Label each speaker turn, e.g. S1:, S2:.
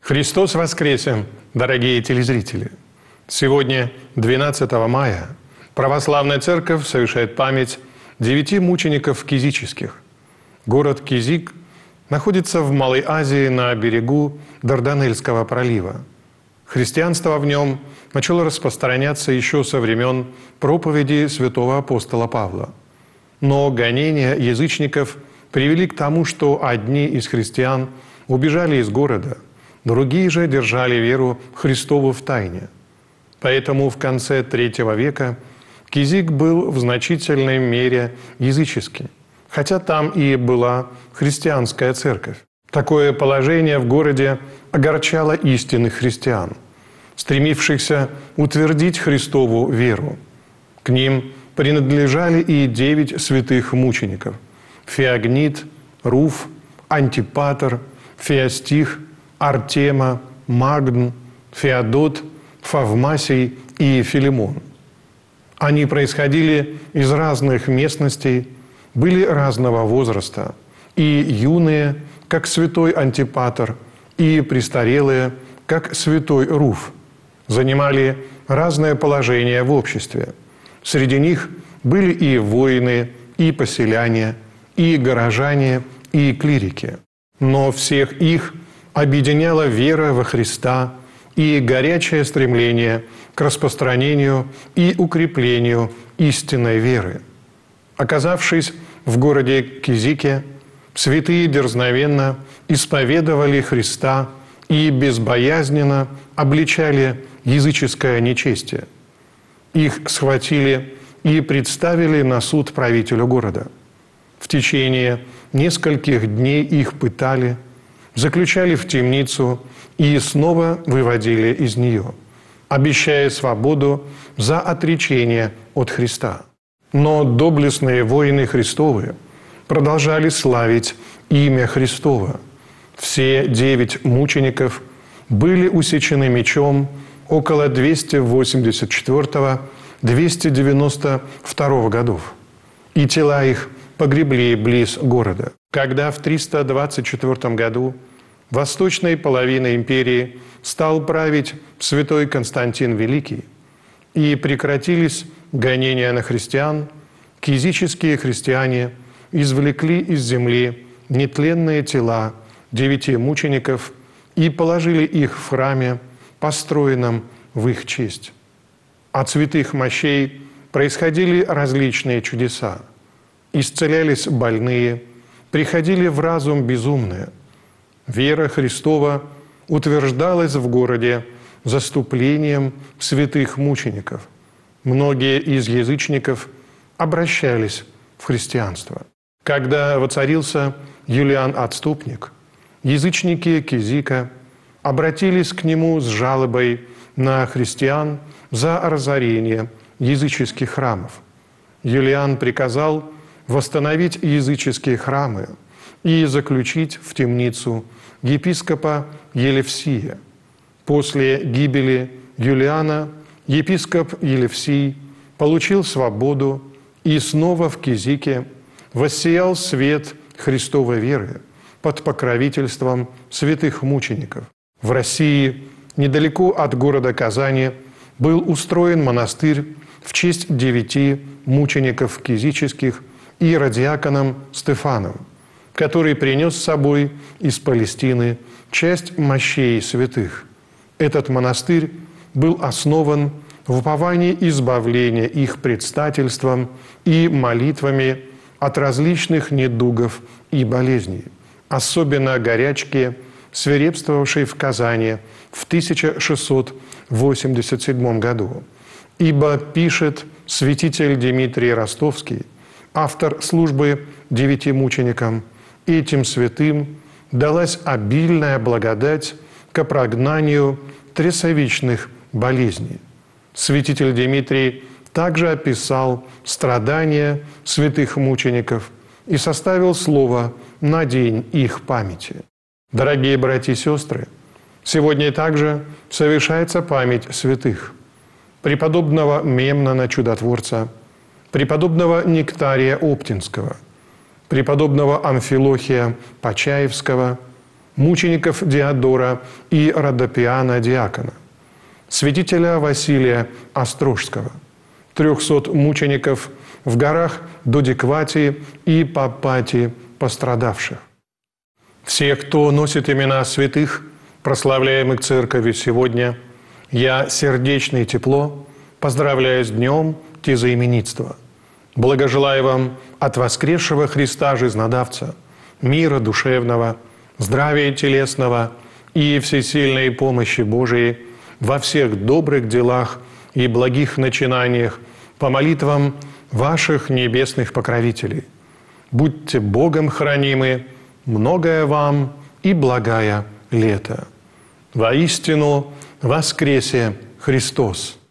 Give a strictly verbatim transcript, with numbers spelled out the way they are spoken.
S1: Христос воскресе, дорогие телезрители! Сегодня, двенадцатого мая, Православная Церковь совершает память девяти мучеников кизических. Город Кизик находится в Малой Азии на берегу Дарданельского пролива. Христианство в нем начало распространяться еще со времен проповеди святого апостола Павла. Но гонения язычников привели к тому, что одни из христиан убежали из города, другие же держали веру Христову в тайне. Поэтому в конце третьего века Кизик был в значительной мере языческим, хотя там и была христианская церковь. Такое положение в городе огорчало истинных христиан, стремившихся утвердить Христову веру. К ним принадлежали и девять святых мучеников – Феогнит, Руф, Антипатр, Феостих, Артема, Магн, Феодот, Фавмасий и Филимон. Они происходили из разных местностей, были разного возраста, и юные, как святой Антипатр, и престарелые, как святой Руф, занимали разное положение в обществе. Среди них были и воины, и поселяне, и горожане, и клирики. Но всех их объединяла вера во Христа и горячее стремление к распространению и укреплению истинной веры. Оказавшись в городе Кизике, святые дерзновенно исповедовали Христа и безбоязненно обличали языческое нечестие. Их схватили и представили на суд правителю города. В течение нескольких дней их пытали, заключали в темницу и снова выводили из нее, обещая свободу за отречение от Христа. Но доблестные воины Христовы продолжали славить имя Христово. Все девять мучеников были усечены мечом около двести восемьдесят четвёртого — двести девяносто второго годов, и тела их погребли близ города. Когда в триста двадцать четвёртом году восточной половиной империи стал править святой Константин Великий, и прекратились гонения на христиан, кизические христиане извлекли из земли нетленные тела девяти мучеников и положили их в храме, построенном в их честь. От святых мощей происходили различные чудеса. Исцелялись больные, приходили в разум безумные. Вера Христова утверждалась в городе заступлением святых мучеников. Многие из язычников обращались в христианство. Когда воцарился Юлиан Отступник, язычники Кизика обратились к нему с жалобой на христиан за разорение языческих храмов. Юлиан приказал восстановить языческие храмы и заключить в темницу епископа Елевсия. После гибели Юлиана епископ Елевсий получил свободу, и снова в Кизике воссиял свет Христовой веры под покровительством святых мучеников. В России, недалеко от города Казани, был устроен монастырь в честь девяти мучеников кизических иеродиаконом Стефаном, который принес с собой из Палестины часть мощей святых. Этот монастырь был основан в уповании избавления их предстательством и молитвами от различных недугов и болезней, особенно горячки, свирепствовавшей в Казани в тысяча шестьсот восемьдесят седьмом году. Ибо, пишет святитель Дмитрий Ростовский, автор службы девяти мученикам, этим святым далась обильная благодать к прогнанию трясовичных болезней. Святитель Дмитрий также описал страдания святых мучеников и составил слово на день их памяти. Дорогие братья и сестры, сегодня также совершается память святых: преподобного Мемнона Чудотворца, преподобного Нектария Оптинского, преподобного Амфилохия Почаевского, мучеников Диодора и Родопиана Диакона, святителя Василия Острожского, трехсот мучеников в горах Додикватии и Папатии пострадавших. Всех, кто носит имена святых, прославляемых Церковью сегодня, я сердечно и тепло поздравляю с днем тезаименитства. Благожелаю вам от воскресшего Христа Жизнодавца мира душевного, здравия телесного и всесильной помощи Божией во всех добрых делах и благих начинаниях по молитвам ваших небесных покровителей. Будьте Богом хранимы, многое вам и благая лето. Воистину воскресе Христос!